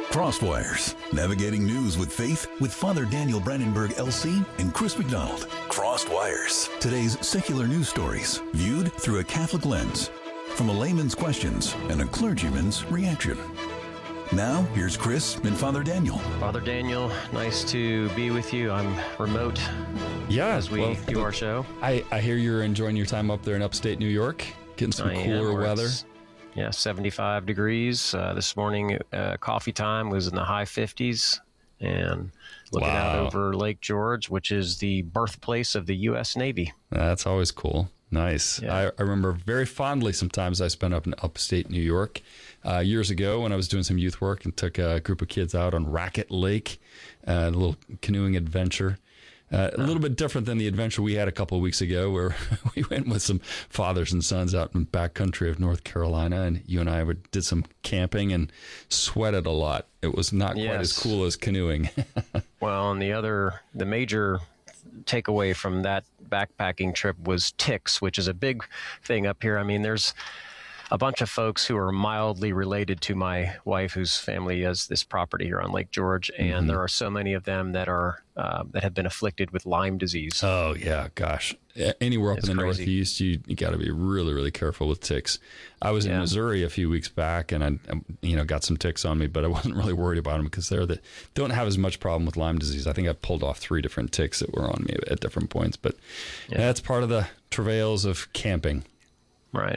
Crosswires, navigating news with faith with Father Daniel Brandenburg LC and Chris McDonald. Crosswires, today's secular news stories viewed through a Catholic lens, from a layman's questions and a clergyman's reaction. Now, here's Chris and Father Daniel. Father Daniel, nice to be with you. I'm remote as we do our show. I hear you're enjoying your time up there in upstate New York, getting some cooler weather. 75 degrees. This morning, coffee time was in the high 50s. And looking out over Lake George, which is the birthplace of the U.S. Navy. That's always cool. Nice. Yeah. I remember very fondly sometimes I spent up in upstate New York years ago when I was doing some youth work and took a group of kids out on Racket Lake, a little canoeing adventure. A little bit different than the adventure we had a couple of weeks ago where we went with some fathers and sons out in the backcountry of North Carolina, and you and I did some camping and sweated a lot. It was not quite as cool as canoeing. Well, and the major takeaway from that backpacking trip was ticks, which is a big thing up here. I mean, there's a bunch of folks who are mildly related to my wife, whose family has this property here on Lake George, and there are so many of them that are that have been afflicted with Lyme disease. Oh yeah, gosh! Anywhere up in the Northeast, you got to be really, really careful with ticks. I was in Missouri a few weeks back, and I got some ticks on me, but I wasn't really worried about them because they don't have as much problem with Lyme disease. I think I pulled off 3 different ticks that were on me at different points, but that's part of the travails of camping. Right.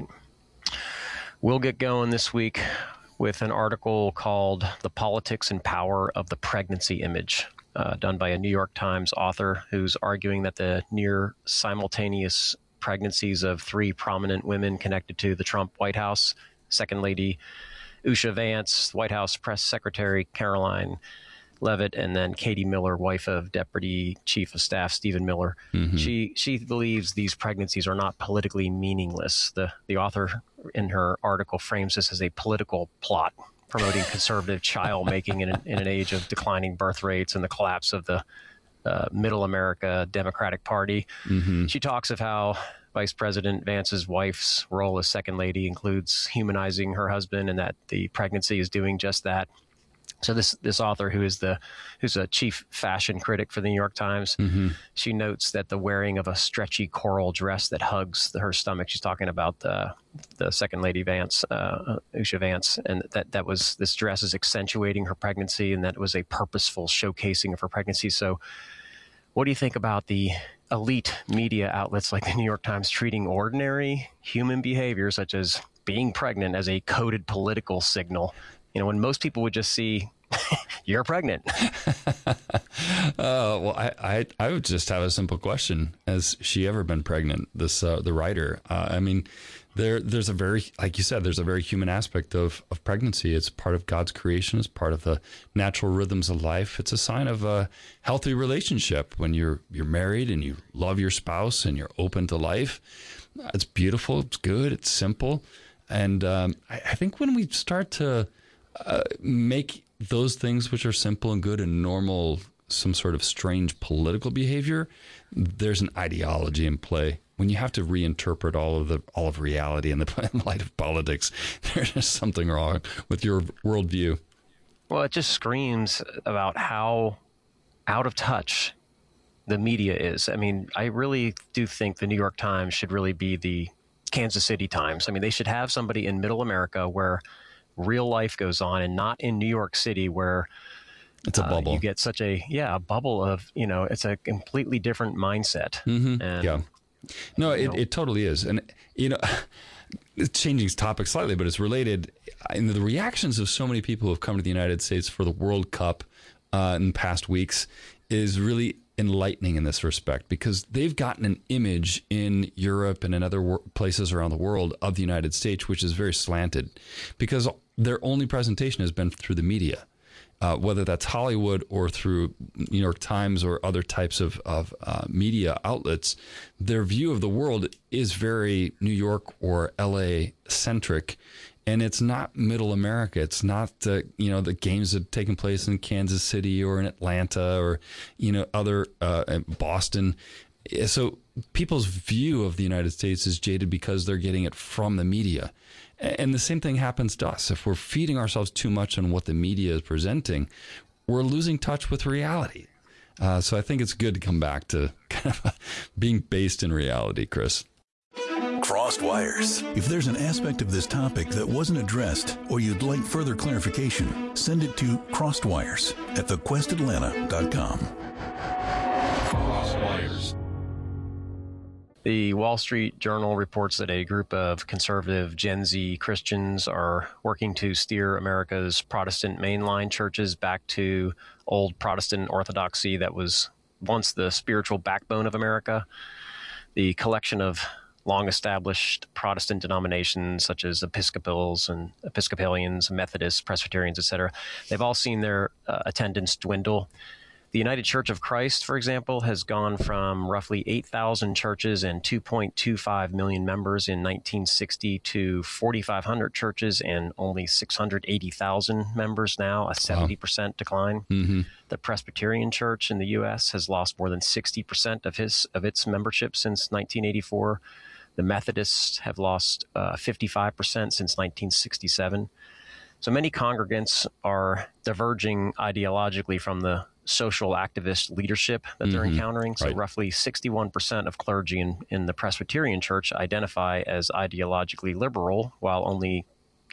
We'll get going this week with an article called "The Politics and Power of the Pregnancy Image," done by a New York Times author who's arguing that the near simultaneous pregnancies of 3 prominent women connected to the Trump White House, Second Lady Usha Vance, White House Press Secretary Caroline Leavitt, and then Katie Miller, wife of Deputy Chief of Staff Stephen Miller. She believes these pregnancies are not politically meaningless. The author in her article frames this as a political plot promoting conservative child making in an age of declining birth rates and the collapse of the Middle America Democratic Party. She talks of how Vice President Vance's wife's role as Second Lady includes humanizing her husband, and that the pregnancy is doing just that. So this author, who's a chief fashion critic for the New York Times, she notes that the wearing of a stretchy coral dress that hugs her stomach. She's talking about the Second Lady Vance, Usha Vance, and that was, this dress is accentuating her pregnancy, and that it was a purposeful showcasing of her pregnancy. So, what do you think about the elite media outlets like the New York Times treating ordinary human behavior, such as being pregnant, as a coded political signal? When most people would just see, you're pregnant. Well, I would just have a simple question. Has she ever been pregnant? The writer. I mean, there's a very, like you said, there's a very human aspect of pregnancy. It's part of God's creation. It's part of the natural rhythms of life. It's a sign of a healthy relationship when you're married and you love your spouse and you're open to life. It's beautiful. It's good. It's simple. And I think when we start to make those things which are simple and good and normal some sort of strange political behavior, there's an ideology in play. When you have to reinterpret all of reality in the light of politics, there's just something wrong with your worldview. Well, it just screams about how out of touch the media is. I mean, I really do think the New York Times should really be the Kansas City Times. I mean, they should have somebody in Middle America where real life goes on, and not in New York City where it's a bubble. You get such a bubble of, it's a completely different mindset. And, no, it totally is. And, it's changing topic slightly, but it's related. And the reactions of so many people who have come to the United States for the World Cup in the past weeks is really enlightening in this respect, because they've gotten an image in Europe and in other places around the world of the United States, which is very slanted, because their only presentation has been through the media, whether that's Hollywood or through New York Times or other types of media outlets. Their view of the world is very New York or LA centric. And it's not Middle America. It's not the games that have taken place in Kansas City or in Atlanta or other Boston. So people's view of the United States is jaded because they're getting it from the media. And the same thing happens to us. If we're feeding ourselves too much on what the media is presenting, we're losing touch with reality. So I think it's good to come back to kind of being based in reality, Chris. Crossed Wires. If there's an aspect of this topic that wasn't addressed or you'd like further clarification, send it to crossedwires@thequestatlanta.com. Crossed Wires. The Wall Street Journal reports that a group of conservative Gen Z Christians are working to steer America's Protestant mainline churches back to old Protestant orthodoxy that was once the spiritual backbone of America. The collection of long-established Protestant denominations such as Episcopalians, Methodists, Presbyterians, etc., they've all seen their attendance dwindle. The United Church of Christ, for example, has gone from roughly 8,000 churches and 2.25 million members in 1960 to 4,500 churches and only 680,000 members now, a 70% decline. Mm-hmm. The Presbyterian Church in the U.S. has lost more than 60% of its membership since 1984. The Methodists have lost 55% since 1967. So many congregants are diverging ideologically from the social activist leadership that they're encountering. So roughly 61% of clergy in the Presbyterian Church identify as ideologically liberal, while only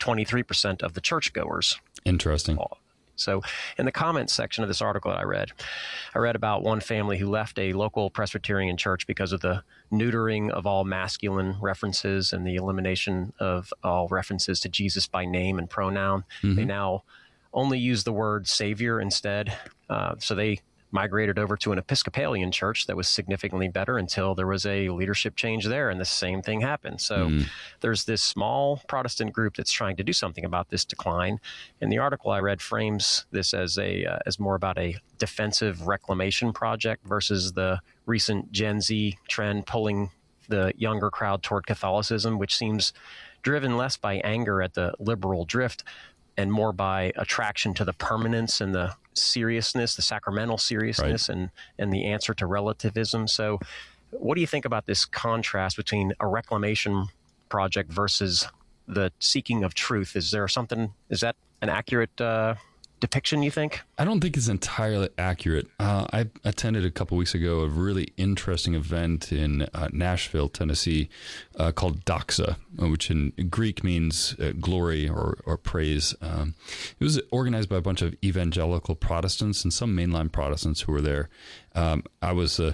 23% of the churchgoers. Interesting. So in the comments section of this article that I read about one family who left a local Presbyterian church because of the neutering of all masculine references and the elimination of all references to Jesus by name and pronoun. Mm-hmm. They now only use the word Savior instead. So they migrated over to an Episcopalian church that was significantly better until there was a leadership change there, and the same thing happened. So there's this small Protestant group that's trying to do something about this decline. And the article I read frames this as more about a defensive reclamation project versus the recent Gen Z trend pulling the younger crowd toward Catholicism, which seems driven less by anger at the liberal drift and more by attraction to the permanence and the seriousness, the sacramental seriousness, and the answer to relativism. So what do you think about this contrast between a reclamation project versus the seeking of truth? Is that an accurate depiction, you think? I don't think it's entirely accurate. I attended a couple weeks ago a really interesting event in Nashville, Tennessee, called Doxa, which in Greek means glory or praise. It was organized by a bunch of evangelical Protestants and some mainline Protestants who were there. I was the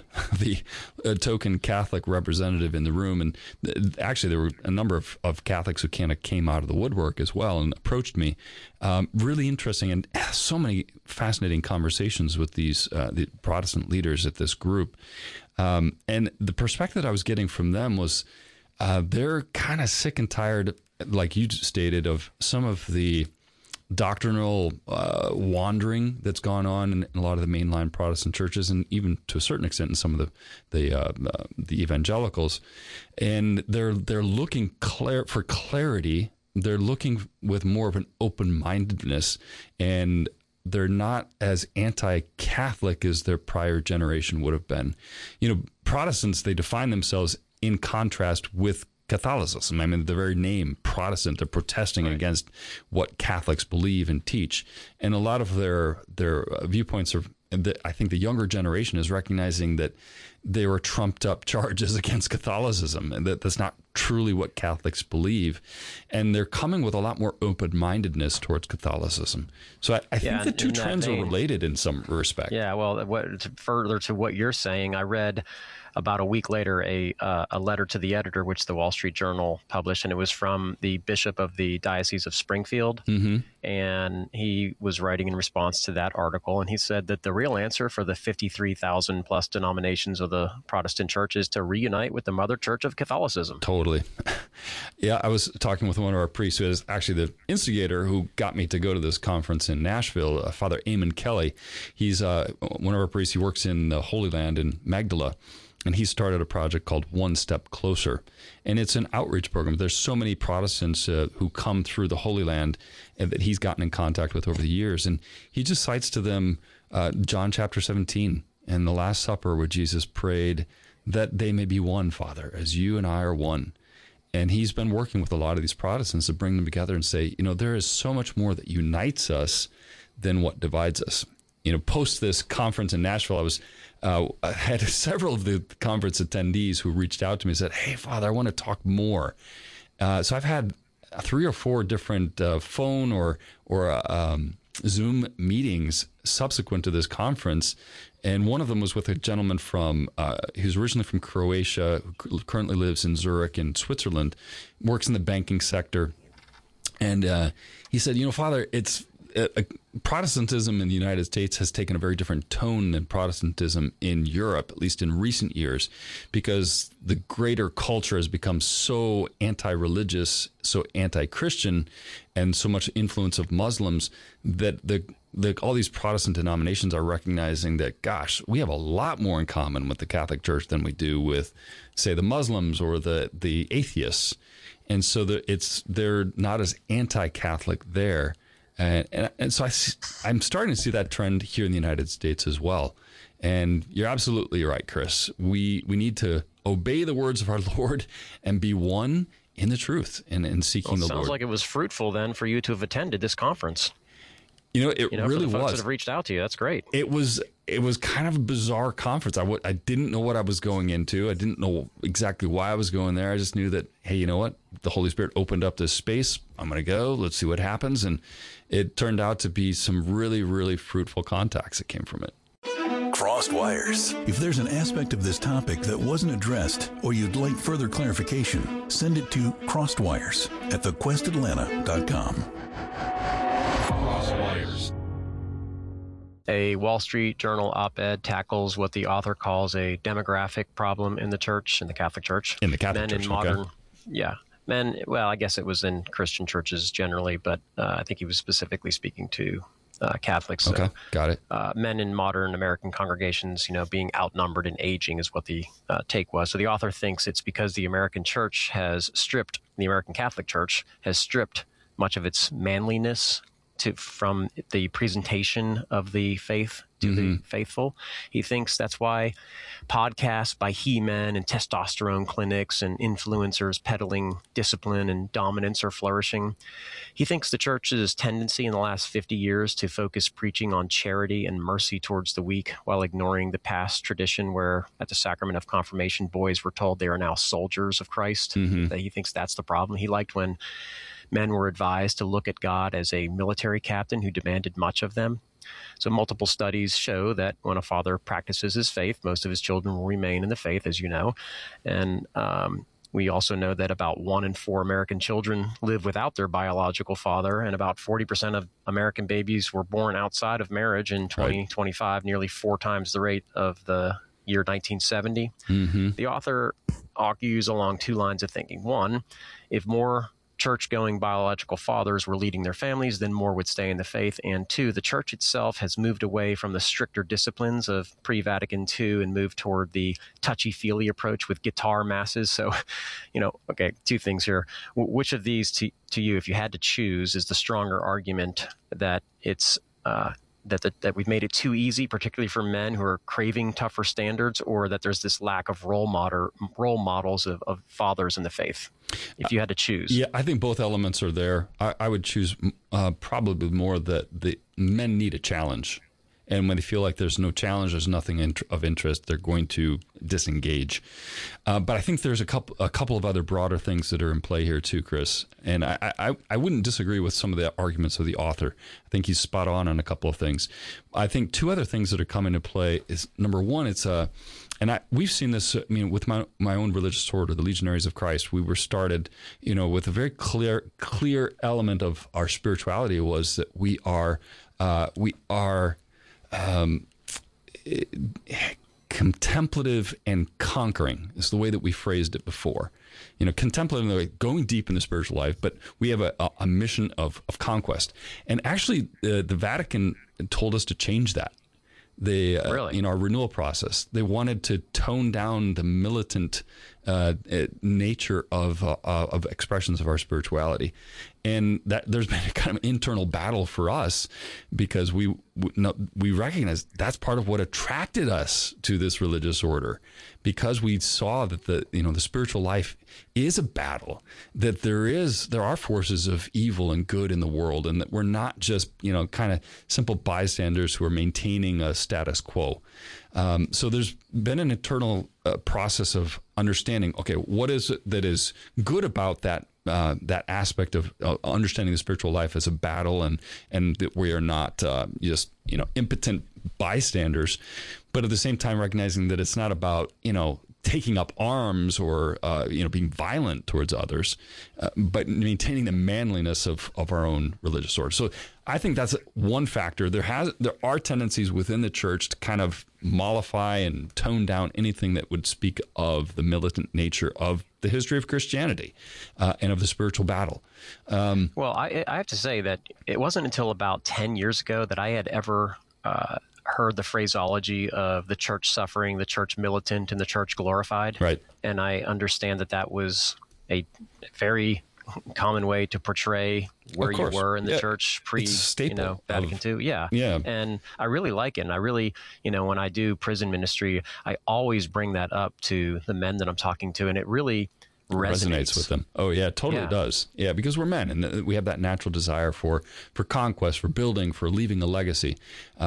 token Catholic representative in the room, and actually there were a number of Catholics who kind of came out of the woodwork as well and approached me. Really interesting, and so many fascinating conversations with these the Protestant leaders at this group. And the perspective that I was getting from them was they're kind of sick and tired, like you stated, of some of the doctrinal wandering that's gone on in a lot of the mainline Protestant churches, and even to a certain extent in some of the evangelicals. And they're looking for clarity. They're looking with more of an open-mindedness, and they're not as anti-Catholic as their prior generation would have been. You know, Protestants, they define themselves in contrast with Catholicism. I mean, the very name Protestant, they're protesting against what Catholics believe and teach. And a lot of their viewpoints are, I think the younger generation is recognizing that they were trumped up charges against Catholicism, and that's not truly what Catholics believe. And they're coming with a lot more open-mindedness towards Catholicism. So I think the two trends are related in some respect. Yeah, well, further to what you're saying, I read about a week later a letter to the editor, which the Wall Street Journal published, and it was from the bishop of the Diocese of Springfield. Mm-hmm. And he was writing in response to that article, and he said that the real answer for the 53,000 plus denominations of the Protestant church is to reunite with the mother church of Catholicism. Totally. Yeah, I was talking with one of our priests who is actually the instigator who got me to go to this conference in Nashville, Father Eamon Kelly. He's one of our priests. He works in the Holy Land in Magdala. And he started a project called One Step Closer. And it's an outreach program. There's so many Protestants who come through the Holy Land that he's gotten in contact with over the years. And he just cites to them John chapter 17 and the Last Supper, where Jesus prayed that they may be one, Father, as you and I are one. And he's been working with a lot of these Protestants to bring them together and say, there is so much more that unites us than what divides us. Post this conference in Nashville, I had several of the conference attendees who reached out to me and said, "Hey, Father, I want to talk more." So I've had 3 or 4 different phone or Zoom meetings subsequent to this conference. And one of them was with a gentleman who's originally from Croatia, who currently lives in Zurich in Switzerland, works in the banking sector. And he said, Father, Protestantism in the United States has taken a very different tone than Protestantism in Europe, at least in recent years, because the greater culture has become so anti-religious, so anti-Christian, and so much influence of Muslims that all these Protestant denominations are recognizing that, gosh, we have a lot more in common with the Catholic Church than we do with, say, the Muslims or the atheists. And so they're not as anti-Catholic there. And so I'm starting to see that trend here in the United States as well. And you're absolutely right, Chris. We need to obey the words of our Lord and be one in the truth and seeking the Lord. Sounds like it was fruitful then for you to have attended this conference. It really for the folks was. that have reached out to you. That's great. It was kind of a bizarre conference. I didn't know what I was going into. I didn't know exactly why I was going there. I just knew that, hey, you know what? The Holy Spirit opened up this space. I'm going to go. Let's see what happens. And it turned out to be some really, really fruitful contacts that came from it. Crossed Wires. If there's an aspect of this topic that wasn't addressed or you'd like further clarification, send it to crossedwires@thequestatlanta.com. A Wall Street Journal op-ed tackles what the author calls a demographic problem in the church, in the Catholic Church. In the Catholic Church, Men, well, I guess it was in Christian churches generally, but I think he was specifically speaking to Catholics. So, okay, got it. Men in modern American congregations, being outnumbered and aging is what the take was. So the author thinks it's because the American Catholic Church has stripped much of its manliness from the presentation of the faith to the faithful. He thinks that's why podcasts by he-men and testosterone clinics and influencers peddling discipline and dominance are flourishing. He thinks the church's tendency in the last 50 years to focus preaching on charity and mercy towards the weak while ignoring the past tradition where at the sacrament of confirmation, boys were told they are now soldiers of Christ. That he thinks that's the problem. He liked when men were advised to look at God as a military captain who demanded much of them. So multiple studies show that when a father practices his faith, most of his children will remain in the faith, as you know. And we also know that about 1 in 4 American children live without their biological father, and about 40% of American babies were born outside of marriage in 2025, nearly 4 times the rate of the year 1970. The author argues along 2 lines of thinking. One, if more church-going biological fathers were leading their families, then more would stay in the faith. And 2, the church itself has moved away from the stricter disciplines of pre-Vatican II and moved toward the touchy-feely approach with guitar masses. So, 2 things here. Which of these to you, if you had to choose, is the stronger argument that it's that we've made it too easy, particularly for men who are craving tougher standards, or that there's this lack of role models of fathers in the faith? If you had to choose. Yeah, I think both elements are there. I would choose probably more that the men need a challenge. And when they feel like there's no challenge, there's nothing of interest, they're going to disengage. But I think there's a couple of other broader things that are in play here too, Chris. And I wouldn't disagree with some of the arguments of the author. I think he's spot on a couple of things. I think 2 other things that are coming into play is, number one, we've seen this. With my own religious order, the Legionaries of Christ, we were started, with a very clear element of our spirituality was that we are contemplative and conquering is the way that we phrased it before. Contemplative, going deep in the spiritual life, but we have a mission of conquest. And actually, the Vatican told us to change that. They, really? Our renewal process, they wanted to tone down the militant nature of expressions of our spirituality. And that there's been a kind of internal battle for us because we recognize that's part of what attracted us to this religious order, because we saw that the spiritual life is a battle, that there are forces of evil and good in the world, and that we're not just kind of simple bystanders who are maintaining a status quo. So there's been an internal process of understanding, okay, what is it that is good about that aspect of understanding the spiritual life as a battle, and that we are not just impotent bystanders, but at the same time recognizing that it's not about taking up arms or being violent towards others, but maintaining the manliness of our own religious order. So I think that's one factor. There are tendencies within the church to kind of mollify and tone down anything that would speak of the militant nature of the history of Christianity and of the spiritual battle. Well, I have to say that it wasn't until about 10 years ago that I had ever heard the phraseology of the church suffering, the church militant, and the church glorified. Right. And I understand that was a very common way to portray where you were in the church Vatican II. Yeah. And I really like it. And I really, when I do prison ministry, I always bring that up to the men that I'm talking to, and it really resonates with them. Oh yeah, it totally does. Yeah, because we're men, and we have that natural desire for conquest, for building, for leaving a legacy.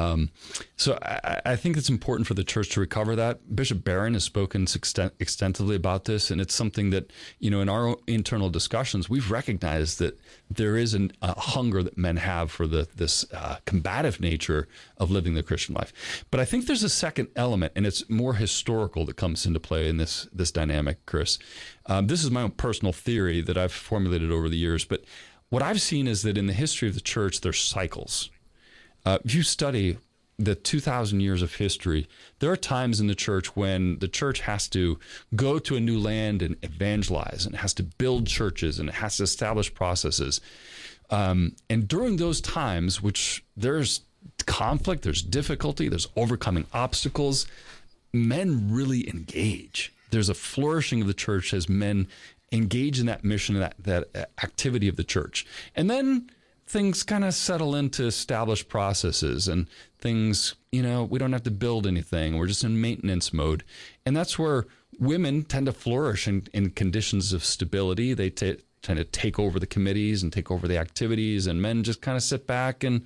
So I think it's important for the church to recover that. Bishop Barron has spoken extensively about this, and it's something that in our internal discussions we've recognized that there is a hunger that men have for this combative nature of living the Christian life. But I think there's a second element, and it's more historical, that comes into play in this dynamic, Chris. This is my own personal theory that I've formulated over the years, but what I've seen is that in the history of the church, there's cycles. If you study the 2,000 years of history, there are times in the church when the church has to go to a new land and evangelize, and has to build churches, and it has to establish processes. And during those times, which there's conflict, there's difficulty, there's overcoming obstacles, men really engage. There's a flourishing of the church as men engage in that mission, that activity of the church. And then things kind of settle into established processes, and things, we don't have to build anything. We're just in maintenance mode. And that's where women tend to flourish in conditions of stability. They tend to take over the committees and take over the activities, and men just kind of sit back and,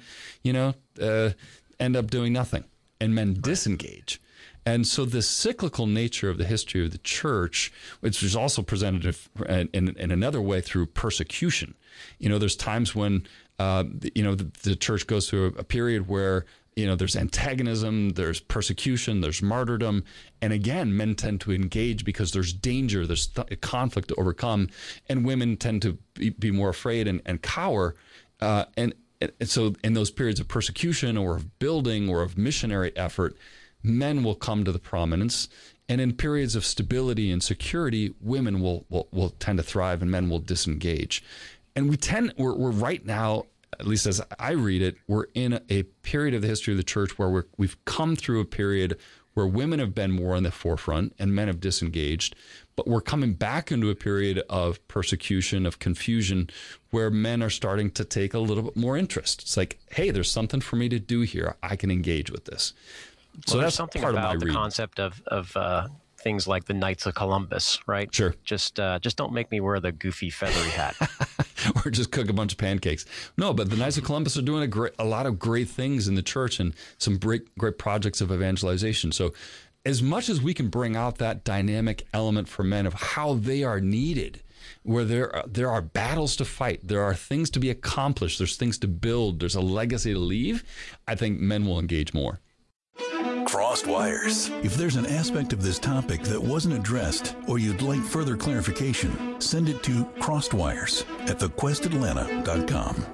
end up doing nothing. And men disengage. And so the cyclical nature of the history of the church, which is also presented in another way through persecution. There's times when, the church goes through a period where, there's antagonism, there's persecution, there's martyrdom. And again, men tend to engage because there's danger, there's conflict to overcome. And women tend to be more afraid and cower. And so in those periods of persecution or of building or of missionary effort, men will come to the prominence, and in periods of stability and security, women will tend to thrive, and men will disengage. And we're right now, at least as I read it, we're in a period of the history of the church where we've come through a period where women have been more on the forefront and men have disengaged, but we're coming back into a period of persecution, of confusion, where men are starting to take a little bit more interest. It's like, hey, there's something for me to do here. I can engage with this. So that's something part about the concept of things like the Knights of Columbus, right? Sure. Just don't make me wear the goofy feathery hat. Or just cook a bunch of pancakes. No, but the Knights of Columbus are doing a lot of great things in the church, and some great projects of evangelization. So as much as we can bring out that dynamic element for men of how they are needed, where there are battles to fight, there are things to be accomplished, there's things to build, there's a legacy to leave, I think men will engage more. Crossed Wires. If there's an aspect of this topic that wasn't addressed, or you'd like further clarification, send it to crosswires at thequestatlanta.com.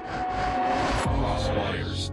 Crossed Wires.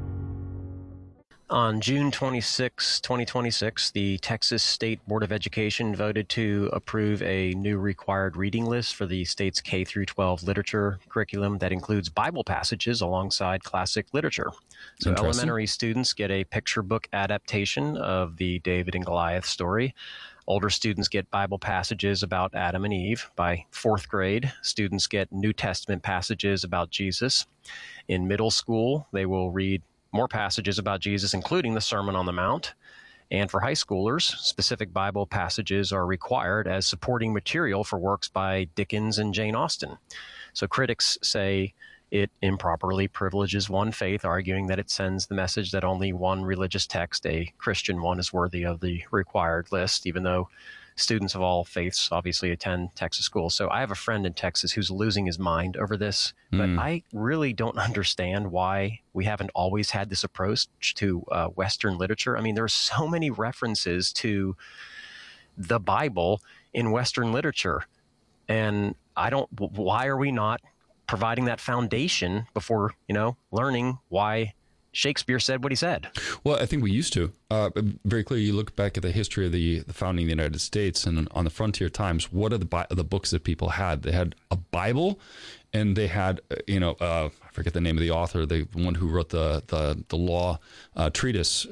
On June 26, 2026, the Texas State Board of Education voted to approve a new required reading list for the state's K-12 literature curriculum that includes Bible passages alongside classic literature. So elementary students get a picture book adaptation of the David and Goliath story. Older students get Bible passages about Adam and Eve. By fourth grade, students get New Testament passages about Jesus. In middle school, they will read more passages about Jesus, including the Sermon on the Mount. And for high schoolers, specific Bible passages are required as supporting material for works by Dickens and Jane Austen. So critics say it improperly privileges one faith, arguing that it sends the message that only one religious text, a Christian one, is worthy of the required list, even though students of all faiths obviously attend Texas schools. So I have a friend in Texas who's losing his mind over this, but I really don't understand why we haven't always had this approach to Western literature. I mean, there are so many references to the Bible in Western literature, and why are we not providing that foundation before, learning why Shakespeare said what he said? Well, I think we used to. Very clearly, you look back at the history of the founding of the United States, and on the frontier times, what are the books that people had? They had a Bible, and they had, I forget the name of the author, the one who wrote the law treatise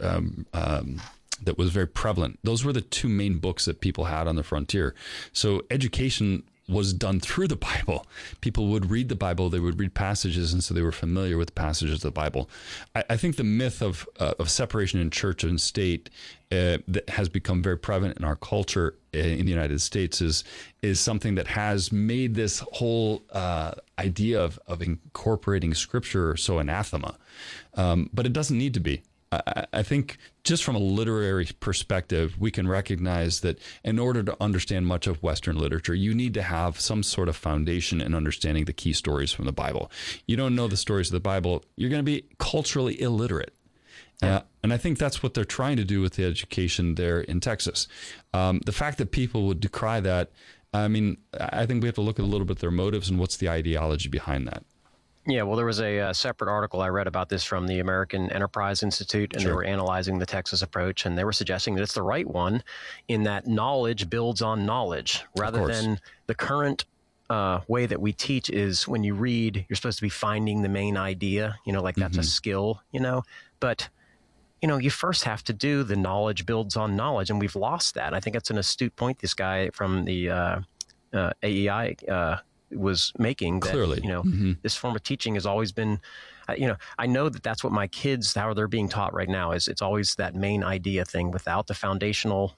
that was very prevalent. Those were the two main books that people had on the frontier. So education was done through the Bible. People would read the Bible, they would read passages, and so they were familiar with the passages of the Bible. I think the myth of separation in church and state that has become very prevalent in our culture in the United States is something that has made this whole idea of incorporating Scripture so anathema. But it doesn't need to be. I think just from a literary perspective, we can recognize that in order to understand much of Western literature, you need to have some sort of foundation in understanding the key stories from the Bible. You don't know the stories of the Bible, you're going to be culturally illiterate. And I think that's what they're trying to do with the education there in Texas. The fact that people would decry that, I mean, I think we have to look at a little bit their motives and what's the ideology behind that. Yeah, well, there was a separate article I read about this from the American Enterprise Institute, and They were analyzing the Texas approach, and they were suggesting that it's the right one in that knowledge builds on knowledge, rather than the current way that we teach is when you read, you're supposed to be finding the main idea, like that's a skill, but you first have to do the knowledge builds on knowledge, and we've lost that. I think that's an astute point this guy from the AEI was making, that clearly this form of teaching has always been, I know that's what my kids, how they're being taught right now, is it's always that main idea thing without the foundational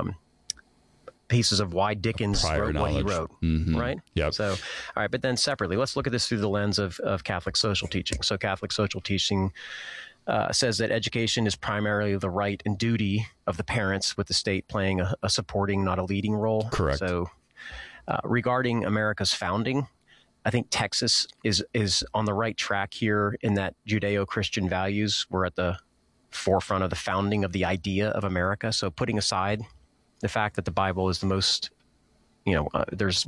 pieces of why Dickens wrote what he wrote, right? Yeah. So, all right, but then separately, let's look at this through the lens of Catholic social teaching. So Catholic social teaching says that education is primarily the right and duty of the parents, with the state playing a supporting, not a leading role. Correct. So regarding America's founding, I think Texas is on the right track here in that Judeo-Christian values were at the forefront of the founding of the idea of America. So putting aside the fact that the Bible is the most, this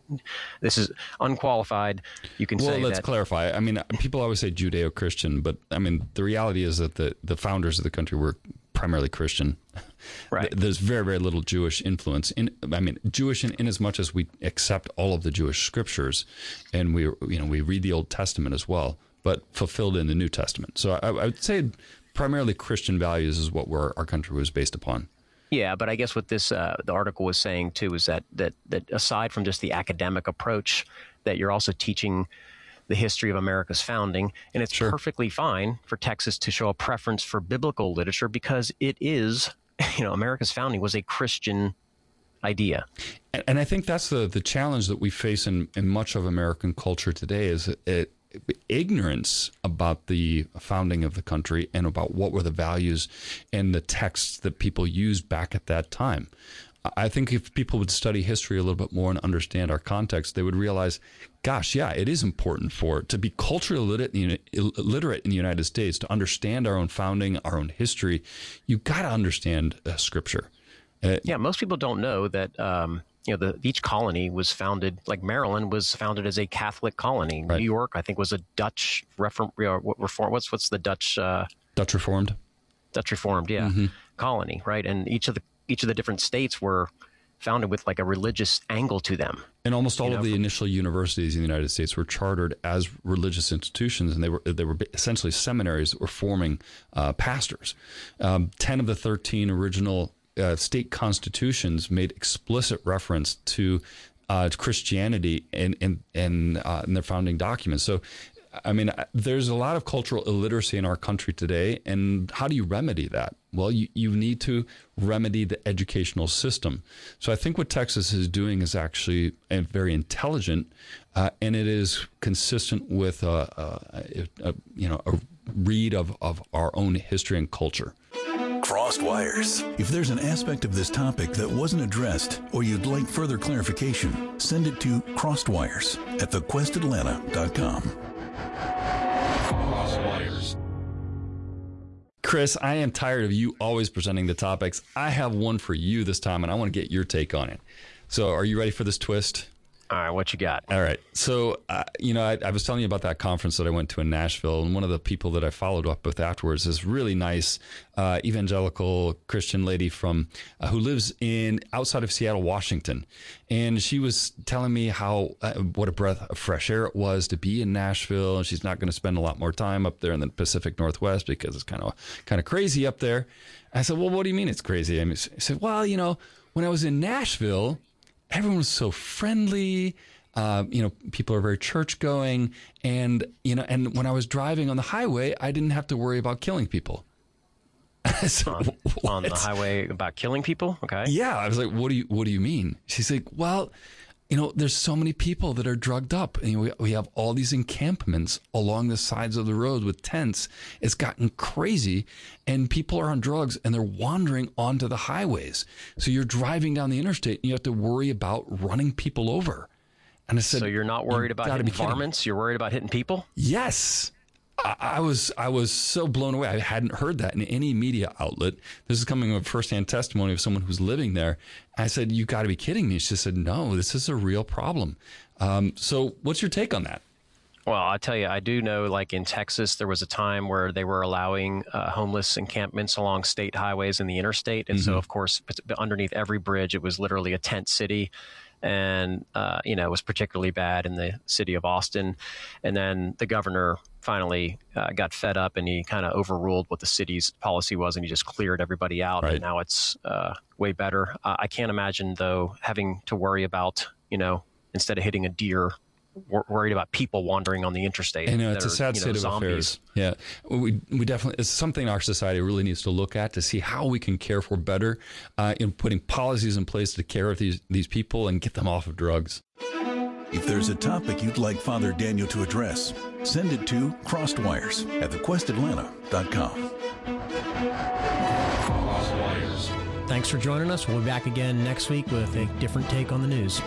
is unqualified. You can say that. Well, let's clarify. I mean, people always say Judeo-Christian, but I mean, the reality is that the founders of the country were primarily Christian. Right. There's very, very little Jewish influence. Jewish in as much as we accept all of the Jewish scriptures, and we read the Old Testament as well, but fulfilled in the New Testament. So I would say primarily Christian values is what our country was based upon. Yeah, but I guess what this the article was saying too is that aside from just the academic approach, that you're also teaching the history of America's founding, and it's perfectly fine for Texas to show a preference for biblical literature because it is, America's founding was a Christian idea. And I think that's the challenge that we face in much of American culture today is ignorance about the founding of the country and about what were the values and the texts that people used back at that time. I think if people would study history a little bit more and understand our context, they would realize, gosh, yeah, it is important to be culturally literate in the United States, to understand our own founding, our own history. You've got to understand Scripture. Yeah, most people don't know that each colony was founded, like Maryland was founded as a Catholic colony. Right. New York, I think, was a Dutch reform. What's the Dutch? Dutch Reformed. Dutch Reformed, yeah, colony, right? And each of the different states were founded with like a religious angle to them. And almost all of the initial universities in the United States were chartered as religious institutions, and they were essentially seminaries that were forming pastors. 10 of the 13 original state constitutions made explicit reference to Christianity in their founding documents. So, I mean, there's a lot of cultural illiteracy in our country today. And how do you remedy that? Well, you need to remedy the educational system. So I think what Texas is doing is actually very intelligent, and it is consistent with a read of our own history and culture. Crossed Wires. If there's an aspect of this topic that wasn't addressed or you'd like further clarification, send it to crossedwires@thequestatlanta.com. Chris, I am tired of you always presenting the topics. I have one for you this time, and I want to get your take on it. So are you ready for this twist? All right, what you got? All right. So, I was telling you about that conference that I went to in Nashville, and one of the people that I followed up with afterwards is really nice evangelical Christian lady from who lives outside of Seattle, Washington. And she was telling me how what a breath of fresh air it was to be in Nashville, and she's not going to spend a lot more time up there in the Pacific Northwest because it's kind of crazy up there. I said, well, what do you mean it's crazy? I said, well, when I was in Nashville, everyone was so friendly. People are very church going. And when I was driving on the highway, I didn't have to worry about killing people. On the highway about killing people? Okay. Yeah. I was like, what do you mean? She's like, well, there's so many people that are drugged up. And we have all these encampments along the sides of the road with tents. It's gotten crazy, and people are on drugs and they're wandering onto the highways. So you're driving down the interstate and you have to worry about running people over. And I said, so you're not worried about hitting varmints? You're worried about hitting people? Yes. I was so blown away. I hadn't heard that in any media outlet. This is coming from firsthand testimony of someone who's living there. I said, you got to be kidding me. She said, no, this is a real problem. So what's your take on that? Well, I'll tell you, I do know, like in Texas, there was a time where they were allowing homeless encampments along state highways and the interstate. And so, of course, underneath every bridge, it was literally a tent city. And, it was particularly bad in the city of Austin. And then the governor finally got fed up, and he kind of overruled what the city's policy was, and he just cleared everybody out. Right. And now it's way better. I can't imagine, though, having to worry about, instead of hitting a deer, worried about people wandering on the interstate. I know, it's a sad state of zombies. affairs. Yeah, we definitely, it's something our society really needs to look at to see how we can care for better in putting policies in place to care of these people and get them off of drugs. If there's a topic you'd like Father Daniel to address, send it to crossedwires@thequestatlanta.com. Thanks for joining us. We'll be back again next week with a different take on the news.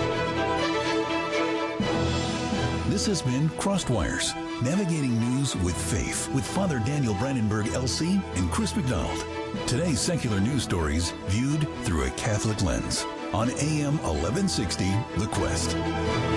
This has been Crossed Wires, navigating news with faith with Father Daniel Brandenburg, LC, and Chris McDonald. Today's secular news stories viewed through a Catholic lens on AM 1160, The Quest.